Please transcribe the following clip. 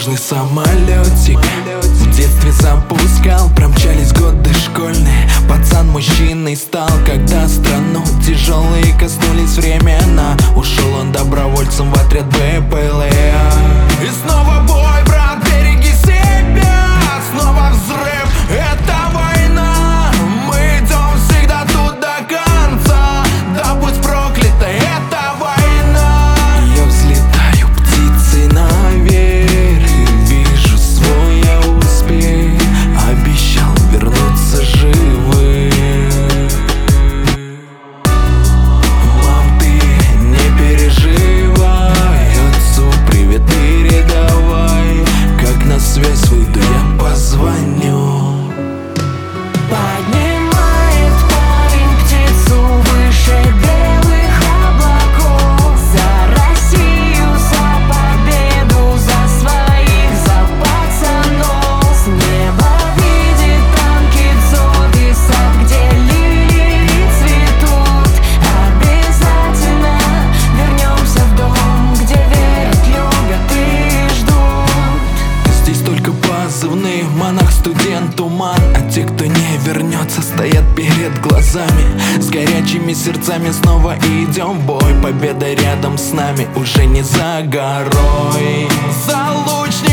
воздушный самолетик в детстве запускал. Промчались годы школьные, пацан мужчиной стал. Когда страну тяжелые коснулись времена, ушел он добровольцем в отряд БПЛА. И снова бой, брат, береги себя. Снова взрыв, это война. Мы идем всегда тут до конца. Да будь проклята эта война. Я взлетаю птицей наверх и вижу свой успех. Обещал вернуться живым. Мам, ты не переживай, отцу привет передавай. Как на связь выйду, я позвоню. Поднимает парень птицу выше белых облаков. За Россию, за победу, за своих, за пацанов. С неба видит танки дзоты, сад, где лилии цветут. Обязательно вернемся в дом, где верят, любят и ждут. Здесь только позывные: монах, студент, туман. А те, кто не вернется, стоят перед глазами. С горячими сердцами снова идем в бой. Победа рядом с нами уже не за горой. За луч